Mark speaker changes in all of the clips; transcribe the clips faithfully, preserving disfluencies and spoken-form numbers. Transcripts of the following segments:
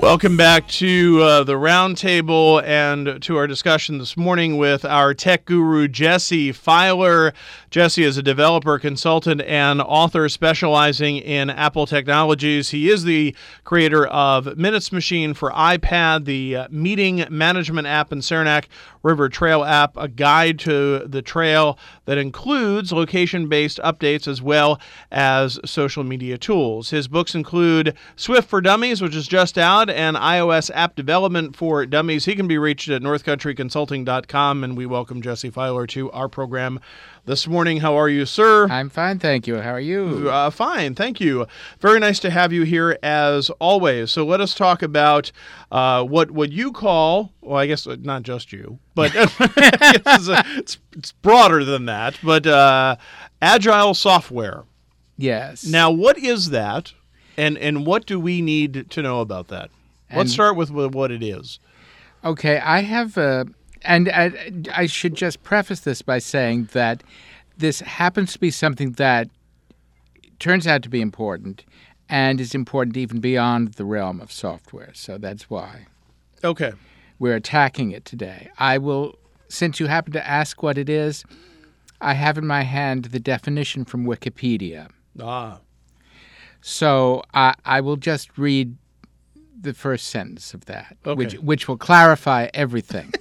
Speaker 1: Welcome back to uh, the roundtable and to our discussion this morning with our tech guru, Jesse Filer. Jesse is a developer, consultant, and author specializing in Apple technologies. He is the creator of Minutes Machine for iPad, the uh, meeting management app, and Saranac River Trail app, a guide to the trail that includes location-based updates as well as social media tools. His books include Swift for Dummies, which is just out, and iOS app development for dummies. He can be reached at north country consulting dot com, and we welcome Jesse Filer to our program this morning. How are you, sir?
Speaker 2: I'm fine, thank you. How are you?
Speaker 1: Uh, fine, thank you. Very nice to have you here as always. So let us talk about uh, what what you call, well, I guess not just you, but it's, a, it's, it's broader than that, but uh, agile software.
Speaker 2: Yes.
Speaker 1: Now, what is that, and, and what do we need to know about that?
Speaker 2: And,
Speaker 1: Let's start with what it is.
Speaker 2: Okay, I have a... And I, I should just preface this by saying that this happens to be something that turns out to be important and is important even beyond the realm of software. So that's why
Speaker 1: Okay.
Speaker 2: we're attacking it today. I will, since you happen to ask what it is, I have in my hand the definition from Wikipedia.
Speaker 1: Ah.
Speaker 2: So I, I will just read the first sentence of that,
Speaker 1: Okay.
Speaker 2: which, which will clarify everything.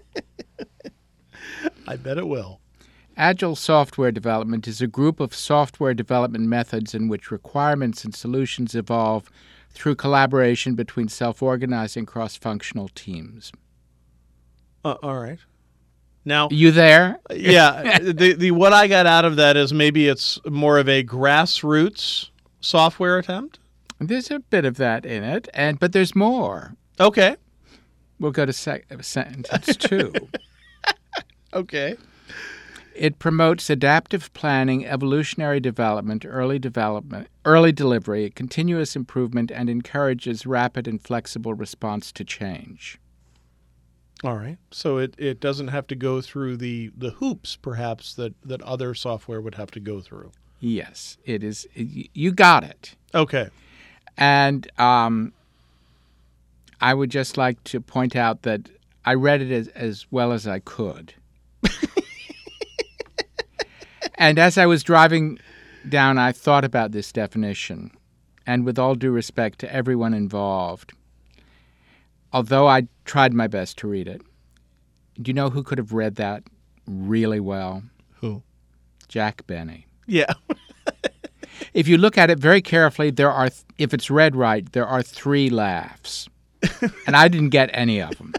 Speaker 1: I bet it will.
Speaker 2: Agile software development is a group of software development methods in which requirements and solutions evolve through collaboration between self-organizing cross-functional teams.
Speaker 1: Uh, all right. Now,
Speaker 2: You there?
Speaker 1: yeah, the the what I got out of that is maybe it's more of a grassroots software attempt.
Speaker 2: There's a bit of that in it, and but there's more.
Speaker 1: Okay.
Speaker 2: We'll go to sec- sentence two.
Speaker 1: Okay.
Speaker 2: It promotes adaptive planning, evolutionary development, early development, early delivery, continuous improvement, and encourages rapid and flexible response to change.
Speaker 1: All right. So it, it doesn't have to go through the, the hoops, perhaps, that, that other software would have to go through.
Speaker 2: Yes, it is. You got it.
Speaker 1: Okay.
Speaker 2: And um, I would just like to point out that I read it as, as well as I could. And as I was driving down, I thought about this definition. And with all due respect to everyone involved, although I tried my best to read it, do you know who could have read that really well?
Speaker 1: Who?
Speaker 2: Jack Benny.
Speaker 1: Yeah.
Speaker 2: If you look at it very carefully, there are, th- if it's read right, there are three laughs. And I didn't get any of them.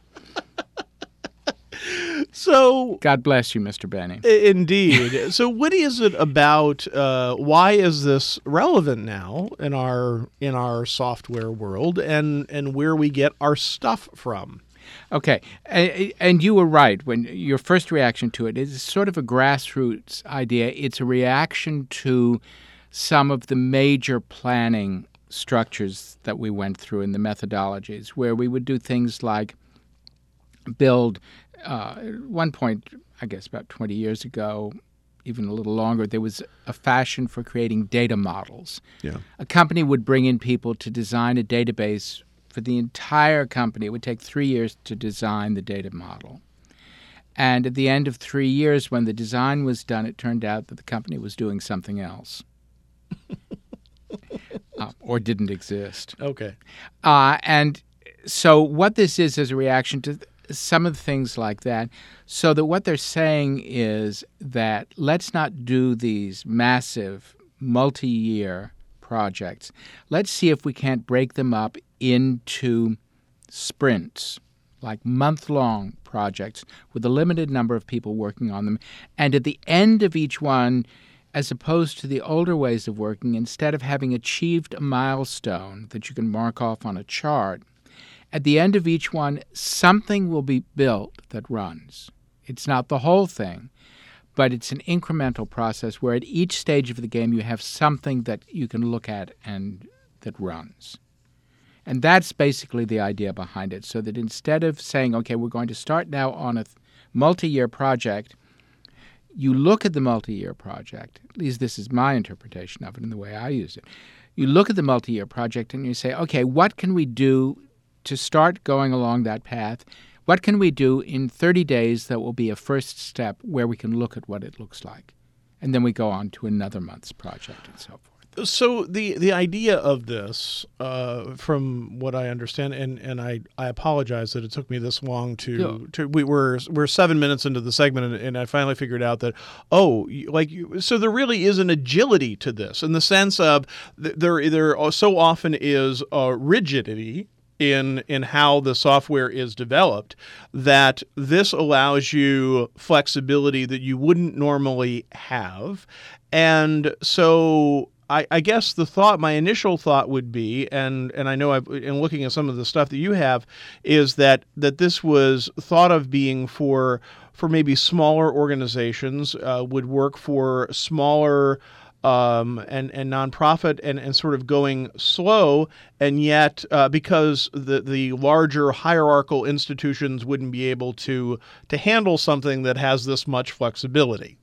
Speaker 1: So,
Speaker 2: God bless you, Mister Benny.
Speaker 1: indeed. So, what is it about? Uh, why is this relevant now in our in our software world, and and where we get our stuff from?
Speaker 2: Okay, and, and you were right when your first reaction to it is sort of a grassroots idea. It's a reaction to some of the major planning structures that we went through in the methodologies, where we would do things like build. Uh, at one point, I guess about twenty years ago, even a little longer, there was a fashion for creating data models.
Speaker 1: Yeah.
Speaker 2: A company would bring in people to design a database for the entire company. It would take three years to design the data model. And at the end of three years, when the design was done, it turned out that the company was doing something else uh, or didn't exist.
Speaker 1: Okay.
Speaker 2: Uh, and so what this is is a reaction to some of the things like that, so that what they're saying is that let's not do these massive multi-year projects. Let's see if we can't break them up into sprints, like month-long projects with a limited number of people working on them. And at the end of each one, as opposed to the older ways of working, instead of having achieved a milestone that you can mark off on a chart, at the end of each one, something will be built that runs. It's not the whole thing, but it's an incremental process where at each stage of the game you have something that you can look at and that runs. And that's basically the idea behind it, so that instead of saying, okay, we're going to start now on a th- multi-year project, you look at the multi-year project, at least this is my interpretation of it and the way I use it, you look at the multi-year project and you say, okay, what can we do to start going along that path? What can we do in thirty days that will be a first step where we can look at what it looks like? And then we go on to another month's project and so forth.
Speaker 1: So the, the idea of this, uh, from what I understand, and, and I, I apologize that it took me this long to,
Speaker 2: Yeah.
Speaker 1: to we were we're seven minutes into the segment, and, and I finally figured out that oh, you- like you, so there really is an agility to this in the sense of th- there there so often is a rigidity in in how the software is developed that this allows you flexibility that you wouldn't normally have, and so. I, I guess the thought, my initial thought would be, and, and I know I've, in looking at some of the stuff that you have, is that that this was thought of being for for maybe smaller organizations, uh, would work for smaller um, and and nonprofit, and, and sort of going slow, and yet uh, because the the larger hierarchical institutions wouldn't be able to to handle something that has this much flexibility.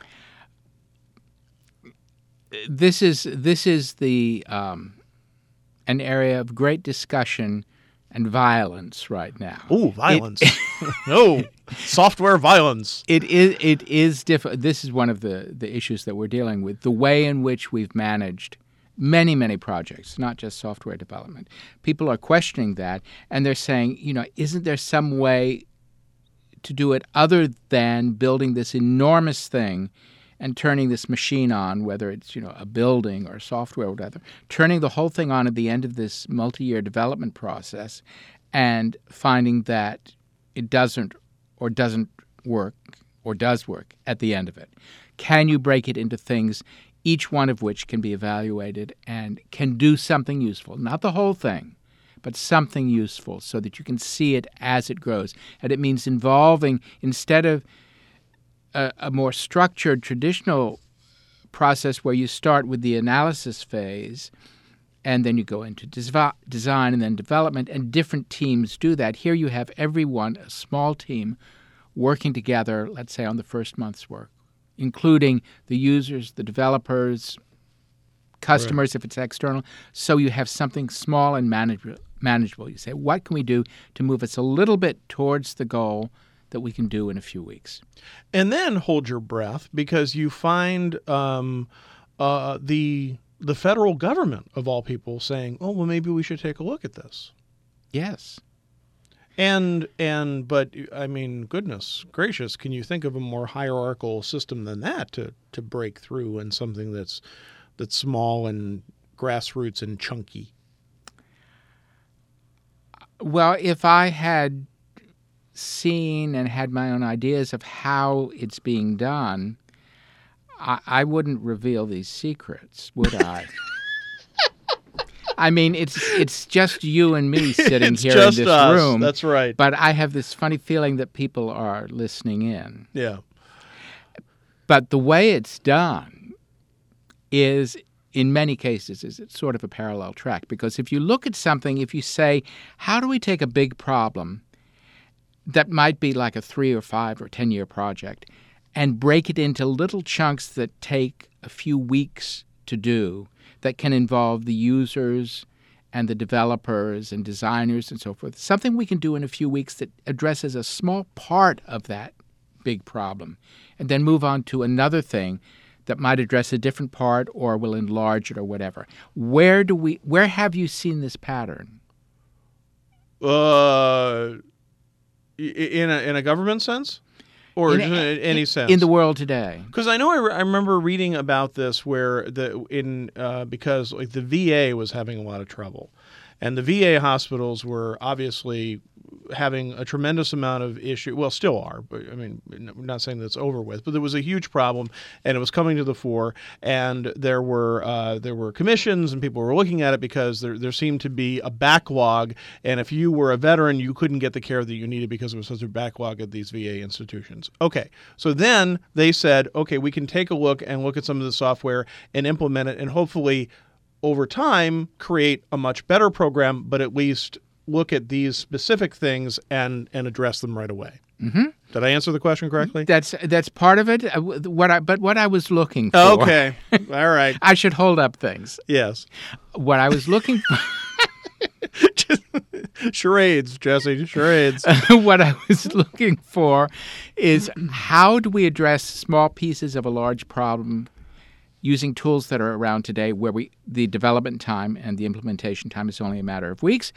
Speaker 2: This is this is the um, an area of great discussion and violence right now.
Speaker 1: Oh, violence! No, software violence.
Speaker 2: It is it is diff- This is one of the, the issues that we're dealing with. The way in which we've managed many many projects, not just software development. People are questioning that, and they're saying, you know, isn't there some way to do it other than building this enormous thing and turning this machine on, whether it's, you know, a building or software or whatever, turning the whole thing on at the end of this multi-year development process and finding that it doesn't or doesn't work or does work at the end of it. Can you break it into things, each one of which can be evaluated and can do something useful? Not the whole thing, but something useful so that you can see it as it grows. And it means involving, instead of A, a more structured, traditional process where you start with the analysis phase and then you go into des- design and then development, and different teams do that. Here you have everyone, a small team, working together, let's say, on the first month's work, including the users, the developers, customers, right, if it's external. So you have something small and manageable. manageable. You say, what can we do to move us a little bit towards the goal that we can do in a few weeks?
Speaker 1: And then hold your breath, because you find um, uh, the the federal government, of all people, saying, oh, well, maybe we should take a look at this.
Speaker 2: Yes.
Speaker 1: And, and but, I mean, goodness gracious, can you think of a more hierarchical system than that to, to break through in something that's that's small and grassroots and chunky?
Speaker 2: Well, if I had seen and had my own ideas of how it's being done, I, I wouldn't reveal these secrets, would I? I mean, it's it's just you and me sitting
Speaker 1: It's
Speaker 2: here
Speaker 1: just
Speaker 2: in this
Speaker 1: us.
Speaker 2: room.
Speaker 1: That's right.
Speaker 2: But I have this funny feeling that people are listening in.
Speaker 1: Yeah.
Speaker 2: But the way it's done is, in many cases, is it's sort of a parallel track. Because if you look at something, if you say, how do we take a big problem that might be like a three or five or ten year project and break it into little chunks that take a few weeks to do, that can involve the users and the developers and designers and so forth, something we can do in a few weeks that addresses a small part of that big problem, and then move on to another thing that might address a different part or will enlarge it or whatever. Where do we? Where have you seen this pattern?
Speaker 1: Uh, in a in a government sense, or
Speaker 2: in,
Speaker 1: in
Speaker 2: a,
Speaker 1: any
Speaker 2: in,
Speaker 1: sense
Speaker 2: in the world today?
Speaker 1: Because I know I, re- I remember reading about this where the in uh, because like the V A was having a lot of trouble, and the V A hospitals were obviously having a tremendous amount of issue. Well, still are, but I mean, I'm not saying that it's over with, but there was a huge problem, and it was coming to the fore. And there were uh, there were commissions, and people were looking at it because there there seemed to be a backlog. And if you were a veteran, you couldn't get the care that you needed because there was such a backlog at these V A institutions. Okay, so then they said, okay, we can take a look and look at some of the software and implement it, and hopefully, over time, create a much better program, but at least look at these specific things and, and address them right away.
Speaker 2: Mm-hmm.
Speaker 1: Did I answer the question correctly?
Speaker 2: That's that's part of it. Uh, What I but what I was looking for.
Speaker 1: Okay. All right.
Speaker 2: I should hold up things.
Speaker 1: Yes.
Speaker 2: What I was looking for.
Speaker 1: Just charades, Jesse. Charades.
Speaker 2: What I was looking for is how do we address small pieces of a large problem using tools that are around today where we the development time and the implementation time is only a matter of weeks?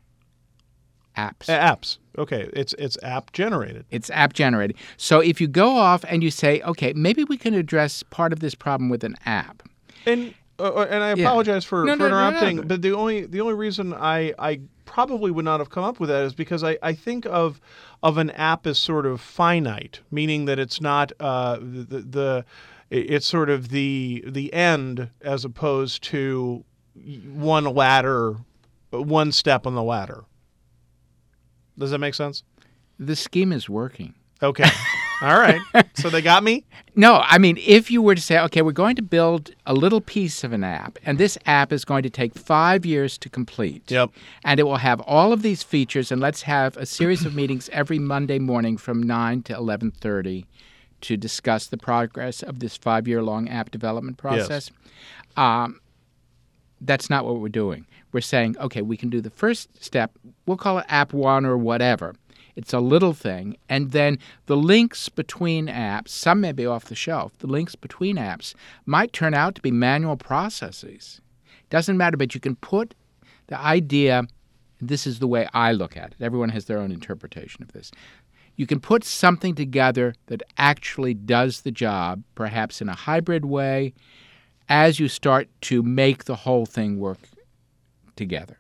Speaker 2: Apps.
Speaker 1: Apps. Okay. It's it's app generated.
Speaker 2: It's app generated. So if you go off and you say, okay, maybe we can address part of this problem with an app.
Speaker 1: And uh, and I
Speaker 2: Yeah.
Speaker 1: apologize for,
Speaker 2: No,
Speaker 1: for
Speaker 2: no, no, no,
Speaker 1: interrupting,
Speaker 2: no.
Speaker 1: but the only the only reason I I probably would not have come up with that is because I, I think of of an app as sort of finite, meaning that it's not uh, the, the it's sort of the the end as opposed to one ladder, one step on the ladder. Does that make sense?
Speaker 2: The scheme is working.
Speaker 1: Okay. All right. So they got me?
Speaker 2: No, I mean, if you were to say, okay, we're going to build a little piece of an app, and this app is going to take five years to complete.
Speaker 1: Yep.
Speaker 2: And it will have all of these features, and let's have a series of meetings every Monday morning from nine to eleven thirty to discuss the progress of this five-year-long app development process. Um, that's not what we're doing. We're saying, okay, we can do the first step. We'll call it app one or whatever. It's a little thing. And then the links between apps, some may be off the shelf, the links between apps might turn out to be manual processes. Doesn't matter, but you can put the idea, this is the way I look at it. Everyone has their own interpretation of this. You can put something together that actually does the job, perhaps in a hybrid way, as you start to make the whole thing work together.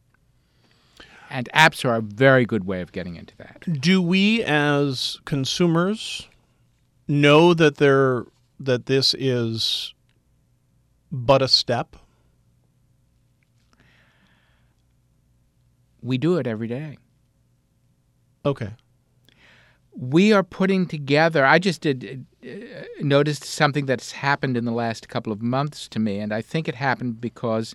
Speaker 2: And apps are a very good way of getting into that.
Speaker 1: Do we as consumers know that there that this is but a step?
Speaker 2: We do it every day.
Speaker 1: Okay.
Speaker 2: We are putting together, I just did uh, noticed something that's happened in the last couple of months to me, and I think it happened because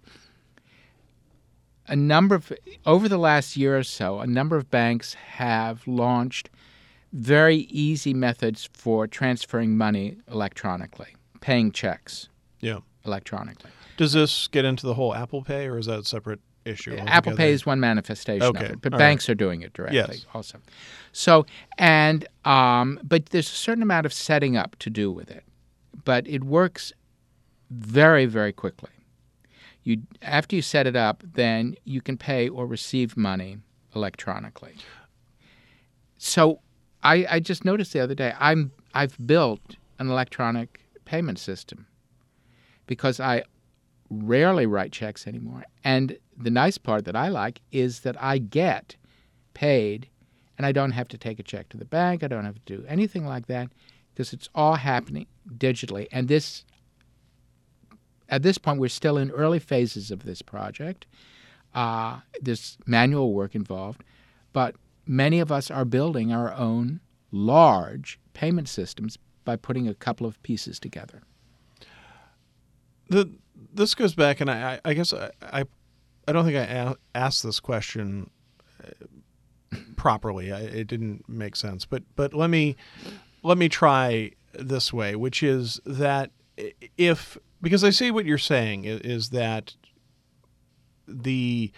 Speaker 2: a number of, over the last year or so, a number of banks have launched very easy methods for transferring money electronically, paying checks
Speaker 1: Yeah.
Speaker 2: electronically.
Speaker 1: Does this get into the whole Apple Pay, or is that a separate issue?
Speaker 2: Apple Pay is one manifestation
Speaker 1: Okay.
Speaker 2: of it, but
Speaker 1: All
Speaker 2: banks are doing it directly
Speaker 1: Yes.
Speaker 2: also. So, and um, but there's a certain amount of setting up to do with it, but it works very, very quickly. You after you set it up, then you can pay or receive money electronically. So, I, I just noticed the other day I'm I've built an electronic payment system because I rarely write checks anymore. And the nice part that I like is that I get paid and I don't have to take a check to the bank. I don't have to do anything like that because it's all happening digitally. And this, at this point, we're still in early phases of this project. Uh, there's manual work involved, but many of us are building our own large payment systems by putting a couple of pieces together.
Speaker 1: The this goes back, and I, I guess I, I I don't think I a- asked this question properly. I, it didn't make sense, but but let me let me try this way, which is that if because I see what you're saying is, is that the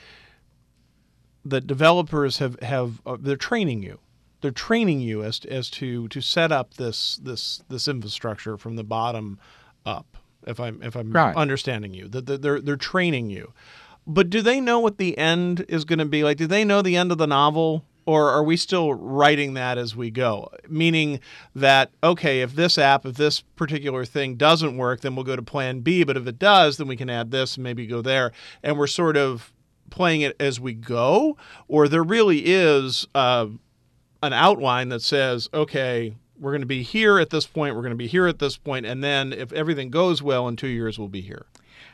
Speaker 1: the developers have have uh, they're training you. They're training you as to, as to to set up this this this infrastructure from the bottom up. If I'm if I'm
Speaker 2: Right.
Speaker 1: understanding you, that they're they're training you, but do they know what the end is going to be like? Do they know the end of the novel, or are we still writing that as we go? Meaning that okay, if this app, if this particular thing doesn't work, then we'll go to Plan B. But if it does, then we can add this and maybe go there, and we're sort of playing it as we go, or there really is uh, an outline that says okay, we're going to be here at this point, we're going to be here at this point, and then if everything goes well, in two years we'll be here.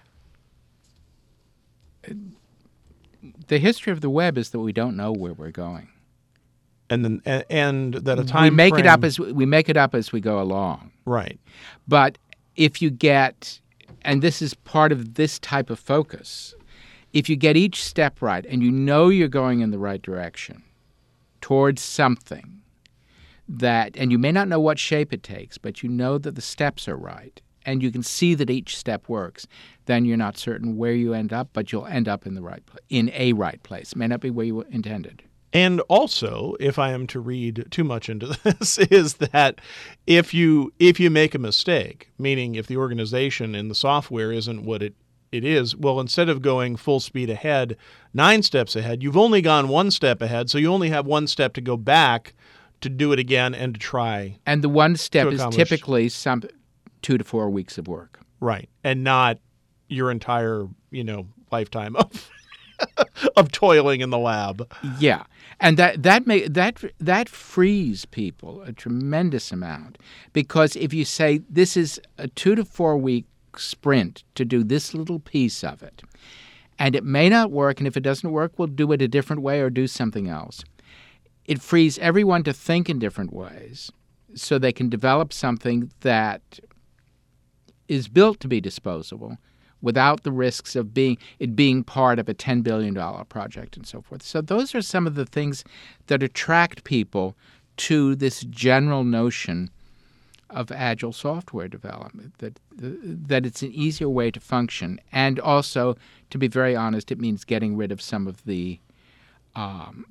Speaker 2: The history of the web is that we don't know where we're going.
Speaker 1: And then and, and that a time
Speaker 2: we make
Speaker 1: frame,
Speaker 2: it up as we make it up as we go along.
Speaker 1: right.
Speaker 2: But if you get, and this is part of this type of focus, if you get each step right and you know you're going in the right direction towards something, that, and you may not know what shape it takes, but you know that the steps are right, and you can see that each step works, then you're not certain where you end up, but you'll end up in the right pla- in a right place. It may not be where you intended.
Speaker 1: And also, if I am to read too much into this, is that if you if you make a mistake, meaning if the organization in the software isn't what it, it is, well, instead of going full speed ahead, nine steps ahead, you've only gone one step ahead, so you only have one step to go back to do it again and to try.
Speaker 2: And the one step
Speaker 1: to
Speaker 2: is
Speaker 1: accomplish-
Speaker 2: typically some two to four weeks of work.
Speaker 1: Right. And not your entire, you know, lifetime of of toiling in the lab.
Speaker 2: Yeah, and that that may that that frees people a tremendous amount, because if you say this is a two to four week sprint to do this little piece of it, and it may not work, and if it doesn't work, we'll do it a different way or do something else. It frees everyone to think in different ways, so they can develop something that is built to be disposable, without the risks of being it being part of a ten billion dollars project and so forth. So those are some of the things that attract people to this general notion of agile software development, that that it's an easier way to function. And also, to be very honest, it means getting rid of some of the um,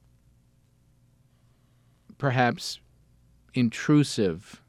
Speaker 2: perhaps intrusive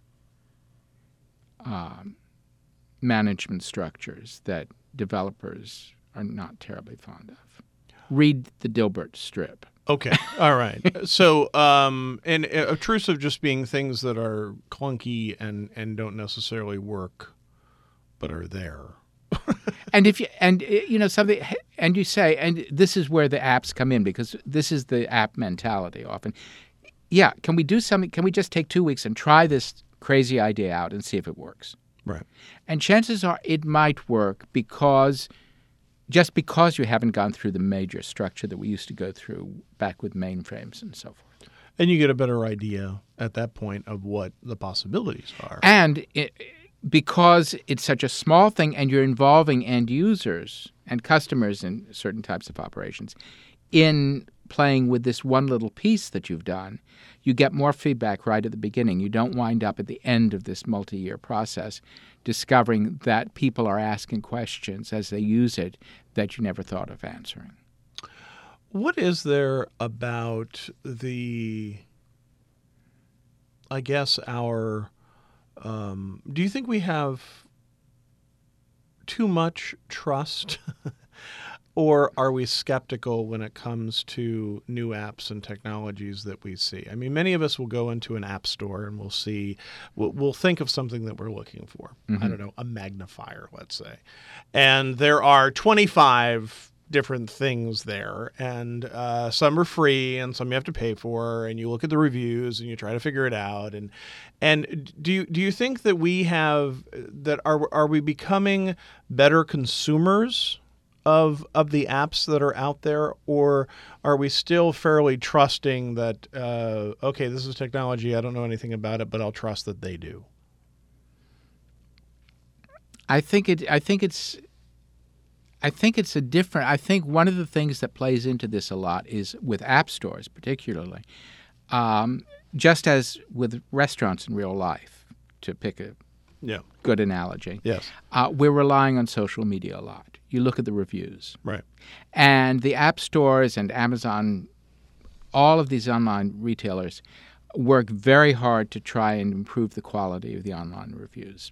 Speaker 2: um, management structures that developers are not terribly fond of. Read the Dilbert strip.
Speaker 1: Okay. All right. So, um, and uh, obtrusive just being things that are clunky and, and don't necessarily work, but are there.
Speaker 2: And if you and you know something, and you say, and this is where the apps come in, because this is the app mentality often. Yeah, can we do something? Can we just take two weeks and try this crazy idea out and see if it works?
Speaker 1: Right.
Speaker 2: And chances are it might work because just because you haven't gone through the major structure that we used to go through back with mainframes and so forth.
Speaker 1: And you get a better idea at that point of what the possibilities are.
Speaker 2: And it, because it's such a small thing and you're involving end users and customers in certain types of operations, in playing with this one little piece that you've done, you get more feedback right at the beginning. You don't wind up at the end of this multi-year process discovering that people are asking questions as they use it that you never thought of answering.
Speaker 1: What is there about the, I guess, our, um, do you think we have too much trust? Or are we skeptical when it comes to new apps and technologies that we see? I mean, many of us will go into an app store and we'll see, we'll, we'll think of something that we're looking for. Mm-hmm. I don't know, a magnifier, let's say. And there are twenty-five different things there, and uh, some are free and some you have to pay for, and you look at the reviews and you try to figure it out. And and do you do you think that we have, that are are we becoming better consumers of of the apps that are out there, or are we still fairly trusting that, uh, okay, this is technology, I don't know anything about it, but I'll trust that they do?
Speaker 2: I think it. I think it's. I think it's a different. I think one of the things that plays into this a lot is with app stores, particularly, um, just as with restaurants in real life, to pick a
Speaker 1: yeah.
Speaker 2: good analogy.
Speaker 1: Yes,
Speaker 2: uh, we're relying on social media a lot. You look at the reviews.
Speaker 1: Right.
Speaker 2: And the app stores and Amazon, all of these online retailers work very hard to try and improve the quality of the online reviews.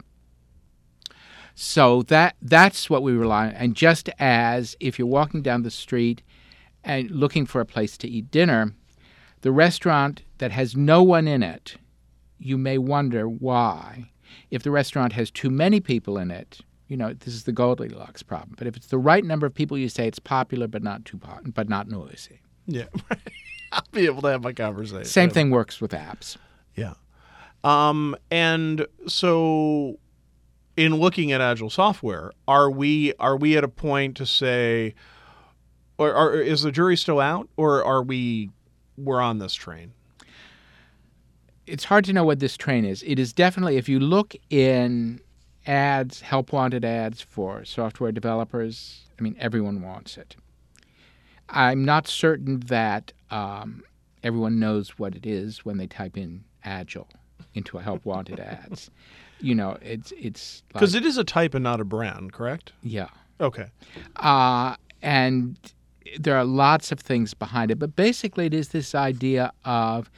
Speaker 2: So that that's what we rely on. And just as if you're walking down the street and looking for a place to eat dinner, the restaurant that has no one in it, you may wonder why. If the restaurant has too many people in it, you know, this is the Goldilocks problem. But if it's the right number of people, you say it's popular but not too po- but not noisy.
Speaker 1: Yeah, I'll be able to have my conversation.
Speaker 2: Same thing works with apps.
Speaker 1: Yeah. Um, and so in looking at agile software, are we are we at a point to say, or, or is the jury still out, or are we we're on this train?
Speaker 2: It's hard to know what this train is. It is definitely, if you look in ads, help wanted ads for software developers, I mean, everyone wants it. I'm not certain that um, everyone knows what it is when they type in Agile into help wanted ads. You know, it's it's like,
Speaker 1: Because it is a type and not a brand, correct?
Speaker 2: yeah.
Speaker 1: Okay.
Speaker 2: Uh, and there are lots of things behind it, but basically it is this idea of,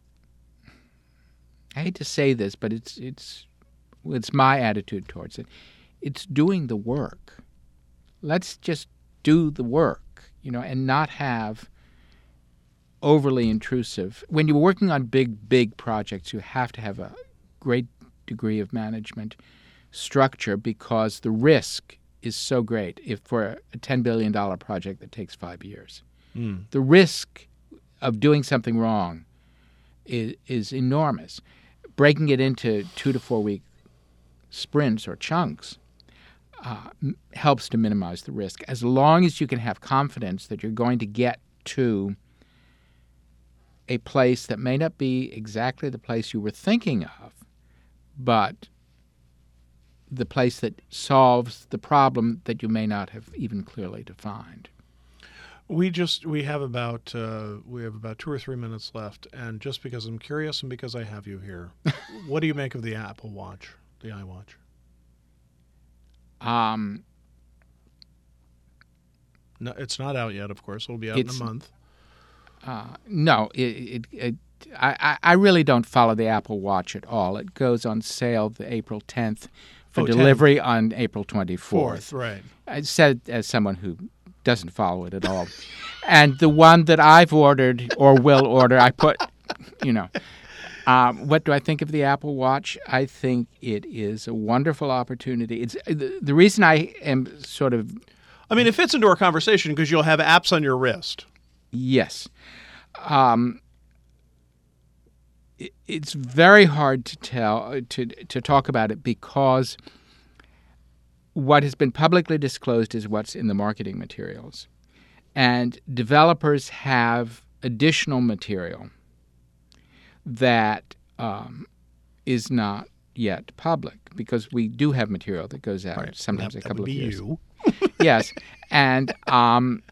Speaker 2: I hate to say this, but it's it's it's my attitude towards it. It's doing the work. Let's just do the work, you know, and not have overly intrusive. When you're working on big, big projects, you have to have a great degree of management structure because the risk is so great if for a ten billion dollars project that takes five years.
Speaker 1: Mm.
Speaker 2: The risk of doing something wrong is, is enormous. Breaking it into two to four week sprints or chunks uh, m- helps to minimize the risk. As long as you can have confidence that you're going to get to a place that may not be exactly the place you were thinking of, but the place that solves the problem that you may not have even clearly defined.
Speaker 1: We just we have about uh, we have about two or three minutes left, and just because I'm curious and because I have you here, what do you make of the Apple Watch, the iWatch?
Speaker 2: Um,
Speaker 1: No, it's not out yet. Of course, it'll be out in a month.
Speaker 2: Uh, no, it, it, it, I, I really don't follow the Apple Watch at all. It goes on sale the April tenth for
Speaker 1: Oh,
Speaker 2: delivery on April twenty-fourth.
Speaker 1: Fourth, right?
Speaker 2: I said as someone who doesn't follow it at all. And the one that I've ordered or will order, I put, you know. Um, what do I think of the Apple Watch? I think it is a wonderful opportunity. It's the, the reason I am sort of
Speaker 1: I mean, it fits into our conversation because you'll have apps on your wrist.
Speaker 2: Yes. Um, it, it's very hard to tell, to to talk about it because what has been publicly disclosed is what's in the marketing materials. And developers have additional material that um, is not yet public because we do have material that goes out
Speaker 1: Right.
Speaker 2: sometimes
Speaker 1: That-
Speaker 2: a
Speaker 1: that
Speaker 2: couple
Speaker 1: would
Speaker 2: of
Speaker 1: be
Speaker 2: years.
Speaker 1: you.
Speaker 2: Yes. And um,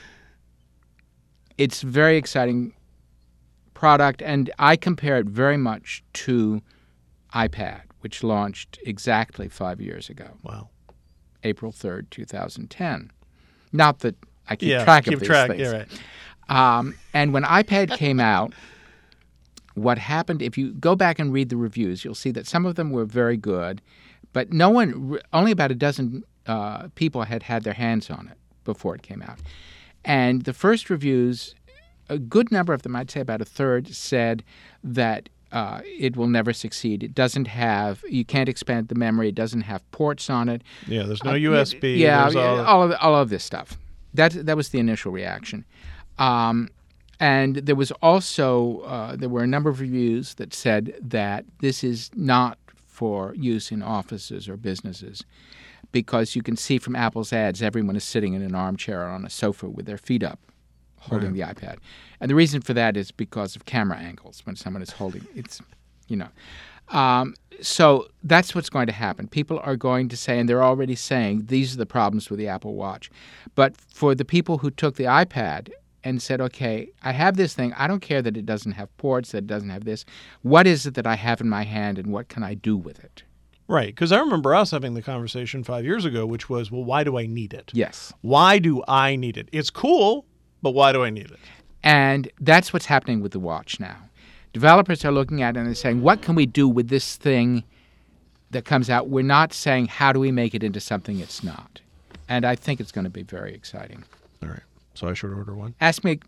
Speaker 2: it's a very exciting product, and I compare it very much to iPad, which launched exactly five years ago,
Speaker 1: Wow.
Speaker 2: April third, twenty ten. Not that I keep
Speaker 1: Yeah,
Speaker 2: track
Speaker 1: keep
Speaker 2: of these
Speaker 1: track.
Speaker 2: things.
Speaker 1: Yeah, right.
Speaker 2: Um, and when iPad came out, what happened, if you go back and read the reviews, you'll see that some of them were very good, but no one, only about a dozen uh, people had had their hands on it before it came out. And the first reviews, a good number of them, I'd say about a third, said that uh, it will never succeed. It doesn't have, you can't expand the memory. It doesn't have ports on it.
Speaker 1: Yeah, there's no
Speaker 2: Uh,
Speaker 1: U S B.
Speaker 2: Yeah,
Speaker 1: there's
Speaker 2: yeah,
Speaker 1: all,
Speaker 2: all of all of this stuff. That that was the initial reaction, um, and there was also uh, there were a number of reviews that said that this is not for use in offices or businesses, because you can see from Apple's ads everyone is sitting in an armchair or on a sofa with their feet up, holding the iPad, and the reason for that is because of camera angles when someone is holding it's, you know. Um, so that's what's going to happen. People are going to say, and they're already saying, these are the problems with the Apple Watch. But for the people who took the iPad and said, okay, I have this thing. I don't care that it doesn't have ports, that it doesn't have this. What is it that I have in my hand, and what can I do with it?
Speaker 1: Right, because I remember us having the conversation five years ago, which was, well, why do I need it?
Speaker 2: Yes.
Speaker 1: Why do I need it? It's cool, but why do I need it?
Speaker 2: And that's what's happening with the watch now. Developers are looking at it and they're saying, what can we do with this thing that comes out? We're not saying, how do we make it into something it's not? And I think it's going to be very exciting.
Speaker 1: All right, so I should order one.
Speaker 2: Ask me.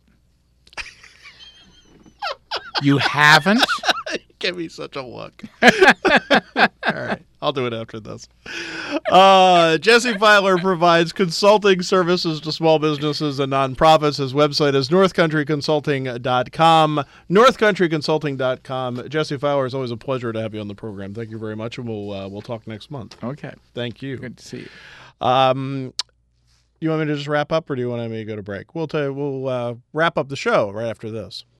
Speaker 2: You haven't?
Speaker 1: Give me such a look. All right, I'll do it after this. Uh, Jesse Filer provides consulting services to small businesses and nonprofits. His website is north country consulting dot com. north country consulting dot com. Jesse Filer, it's always a pleasure to have you on the program. Thank you very much, and we'll uh, we'll talk next month.
Speaker 2: Okay.
Speaker 1: Thank you.
Speaker 2: Good to see you.
Speaker 1: Um, you want me to just wrap up, or do you want me to go to break? We'll tell you, we'll uh, wrap up the show right after this.